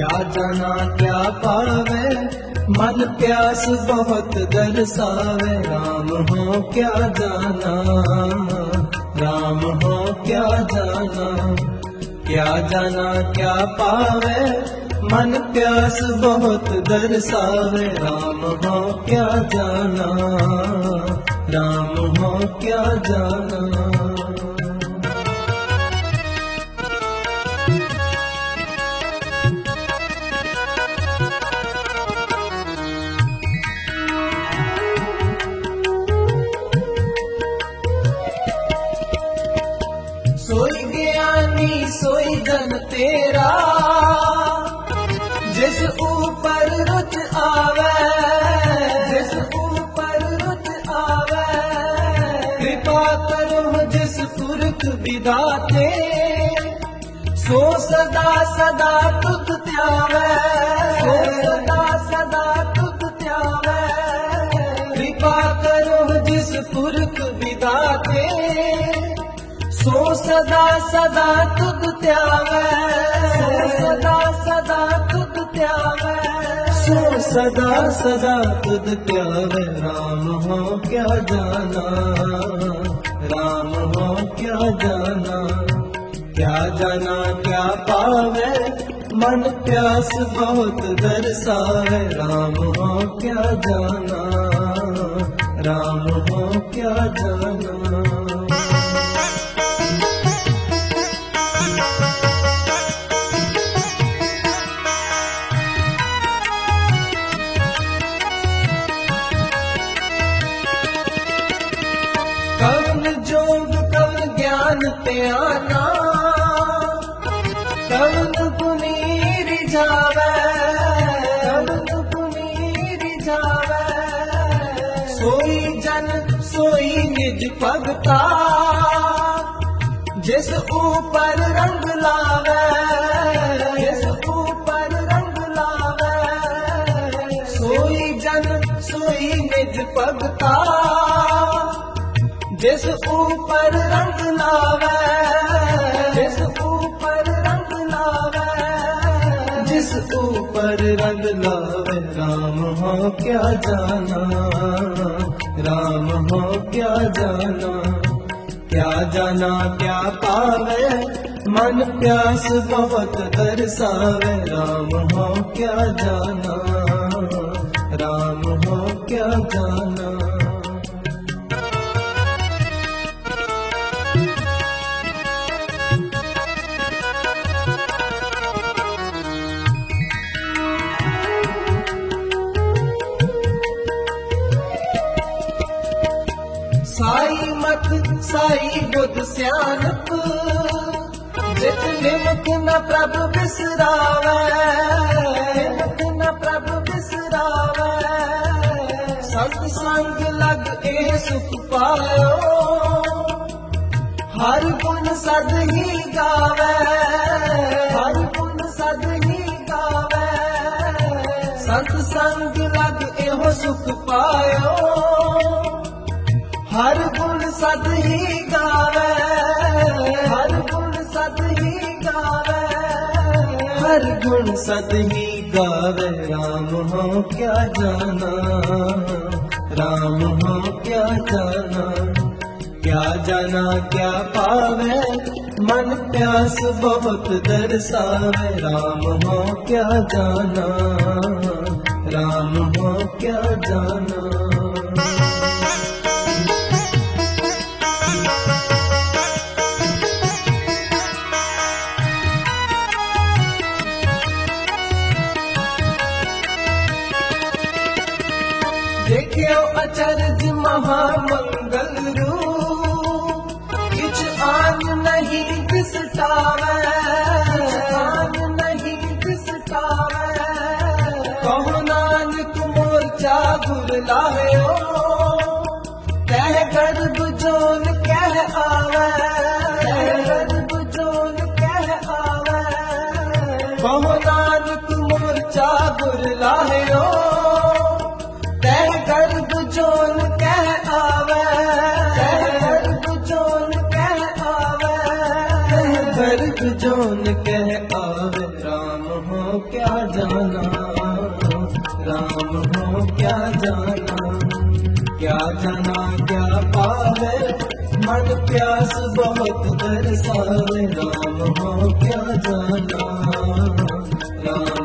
क्या जाना क्या पावे, मन प्यास बहुत दरसावे। राम हो क्या जाना, राम हो क्या जाना। क्या जाना क्या पावे, मन प्यास बहुत दरसावे। राम हो क्या जाना, राम हो क्या जाना। सोई ज्ञानी सोई जन तेरा, जिस ऊपर रुच आवे, जिस ऊपर रुच आवे। कृपा करो जिस पुरख विधाते, सो सदा सदा तुध त्यावे, सो सदा सदा तुध त्यावे। कृपा करो जिस पुरख विधाते, सो सदा सदा तुध त्यावे, सो सदा सदा तुध त्यावे, सो सदा सदा तुध त्यावे। राम हो क्या जाना, राम हो क्या जाना। क्या जाना क्या पावे, मन प्यास बहुत दरसावे। राम हो क्या जाना, राम हो क्या जाना। कवन जोग कवन ज्ञान ते आना, कवन पुनीर जावे, कवन पुनीर जावे। सोई जन सोई निज भगता, जिस ऊपर रंग लावे, जिस ऊपर रंग लावे। सोई जन सोई निज भगता, जिस ऊपर रंग लावे, जिस ऊपर रंग लावे, जिस ऊपर रंग लावे। राम हो क्या जाना, राम हो क्या जाना। क्या जाना क्या पावे, मन प्यास बहुत दरसावे। राम हो क्या जाना, राम हो क्या जाना। साई मत साई बुध स्यानप, जित निमक न प्रभु बिसरावे, निमक न प्रभु बिसरावे। सत संग लग ए सुख पायो, हर गुण सद ही गावे, हर गुण सद ही गावे। सत संग लग एहो सुख पायो, हर गुण सद ही गावे, हर गुण सद ही गावे, हर गुण सद ही गावे। राम हो क्या जाना, राम हो क्या जाना। क्या जाना क्या पावे, मन प्यास बहुत दरसावे। राम हो क्या जाना, राम हो क्या जाना। देखियो अचरज महामंगल रूप, किछ आन नहीं दिसटावे, आन नहीं दिसटावे। कहो नानक मोर्चा गुर लायो, कह गर्भ जोन कह आवे, कह गर्भ जोन कह आवे। कहो नानक मोर्चा गुर लायो, गर्भ जोन कह आवे, गर्भ जोन कह आवे, गर्भ जोन कह आवे। राम हो क्या जाना, राम हो क्या जाना, क्या जाना क्या पावे, मन प्यास बहुत बरसावे, राम हो क्या जाना, राम